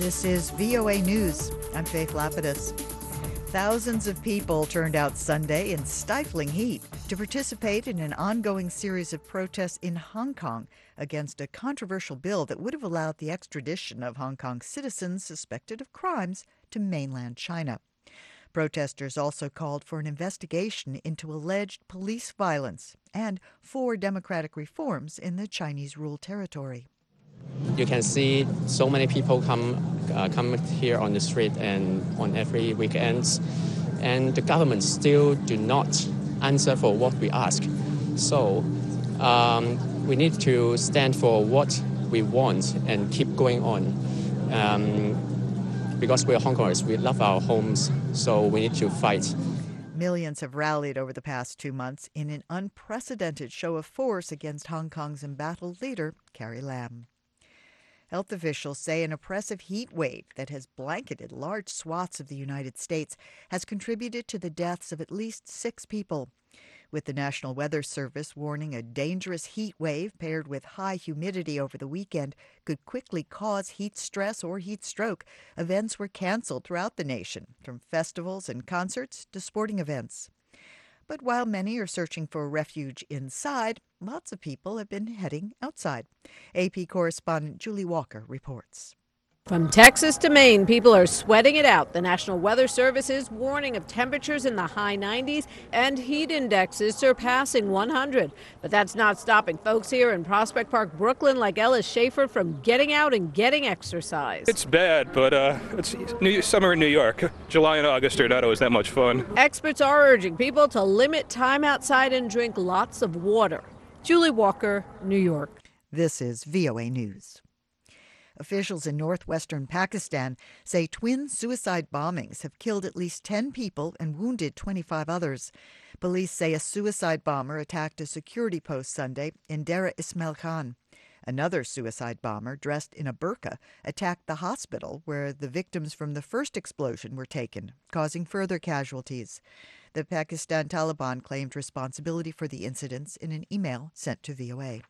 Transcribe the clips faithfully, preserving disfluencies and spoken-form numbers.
This is V O A News. I'm Faith Lapidus. Thousands of people turned out Sunday in stifling heat to participate in an ongoing series of protests in Hong Kong against a controversial bill that would have allowed the extradition of Hong Kong citizens suspected of crimes to mainland China. Protesters also called for an investigation into alleged police violence and for democratic reforms in the Chinese-ruled territory. You can see so many people come uh, come here on the street and on every weekends, and the government still do not answer for what we ask. So um, we need to stand for what we want and keep going on. Um, because we are Hong Kongers, we love our homes, so we need to fight. Millions have rallied over the past two months in an unprecedented show of force against Hong Kong's embattled leader, Carrie Lam. Health officials say an oppressive heat wave that has blanketed large swaths of the United States has contributed to the deaths of at least six people. With the National Weather Service warning a dangerous heat wave paired with high humidity over the weekend could quickly cause heat stress or heat stroke, events were canceled throughout the nation, from festivals and concerts to sporting events. But while many are searching for refuge inside, lots of people have been heading outside. A P correspondent Julie Walker reports. From Texas to Maine, people are sweating it out. The National Weather Service is warning of temperatures in the high nineties and heat indexes surpassing one hundred. But that's not stopping folks here in Prospect Park, Brooklyn, like Ellis Schaefer, from getting out and getting exercise. It's bad, but uh, it's new, summer in New York. July and August are not always that much fun. Experts are urging people to limit time outside and drink lots of water. Julie Walker, New York. This is V O A News. Officials in northwestern Pakistan say twin suicide bombings have killed at least ten people and wounded twenty-five others. Police say a suicide bomber attacked a security post Sunday in Dera Ismail Khan. Another suicide bomber, dressed in a burqa, attacked the hospital where the victims from the first explosion were taken, causing further casualties. The Pakistan Taliban claimed responsibility for the incidents in an email sent to V O A.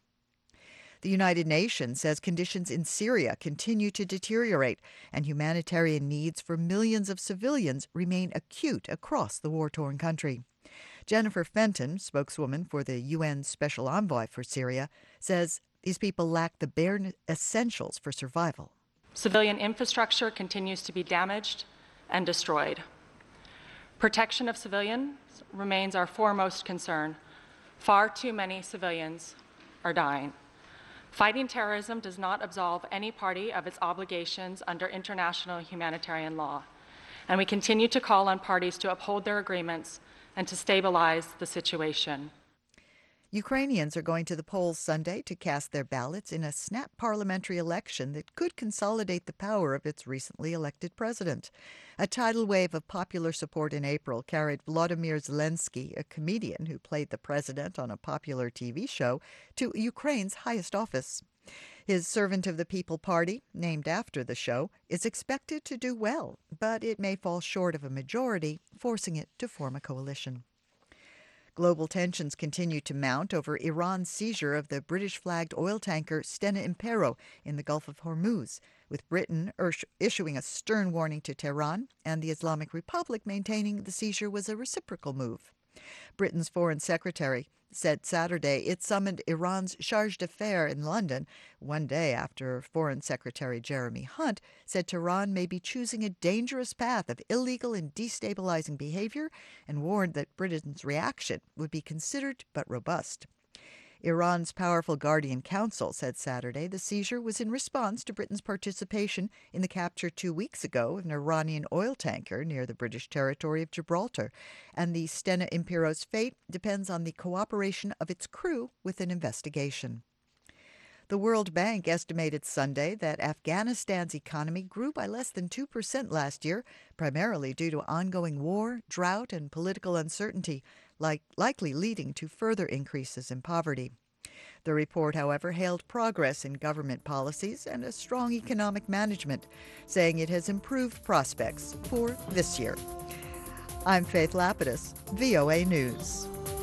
The United Nations says conditions in Syria continue to deteriorate and humanitarian needs for millions of civilians remain acute across the war-torn country. Jennifer Fenton, spokeswoman for the U N Special Envoy for Syria, says these people lack the bare essentials for survival. Civilian infrastructure continues to be damaged and destroyed. Protection of civilians remains our foremost concern. Far too many civilians are dying. Fighting terrorism does not absolve any party of its obligations under international humanitarian law, and we continue to call on parties to uphold their agreements and to stabilize the situation. Ukrainians are going to the polls Sunday to cast their ballots in a snap parliamentary election that could consolidate the power of its recently elected president. A tidal wave of popular support in April carried Volodymyr Zelensky, a comedian who played the president on a popular T V show, to Ukraine's highest office. His Servant of the People party, named after the show, is expected to do well, but it may fall short of a majority, forcing it to form a coalition. Global tensions continue to mount over Iran's seizure of the British-flagged oil tanker Stena Impero in the Gulf of Hormuz, with Britain issuing a stern warning to Tehran and the Islamic Republic maintaining the seizure was a reciprocal move. Britain's Foreign Secretary said Saturday it summoned Iran's charge d'affaires in London, one day after Foreign Secretary Jeremy Hunt said Tehran may be choosing a dangerous path of illegal and destabilizing behavior and warned that Britain's reaction would be considered but robust. Iran's powerful Guardian Council said Saturday the seizure was in response to Britain's participation in the capture two weeks ago of an Iranian oil tanker near the British territory of Gibraltar, and the Stena Impero's fate depends on the cooperation of its crew with an investigation. The World Bank estimated Sunday that Afghanistan's economy grew by less than two percent last year, primarily due to ongoing war, drought, and political uncertainty, like, likely leading to further increases in poverty. The report, however, hailed progress in government policies and a strong economic management, saying it has improved prospects for this year. I'm Faith Lapidus, V O A News.